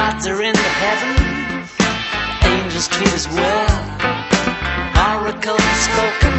gods are in the heavens, angels treat us well, oracles spoken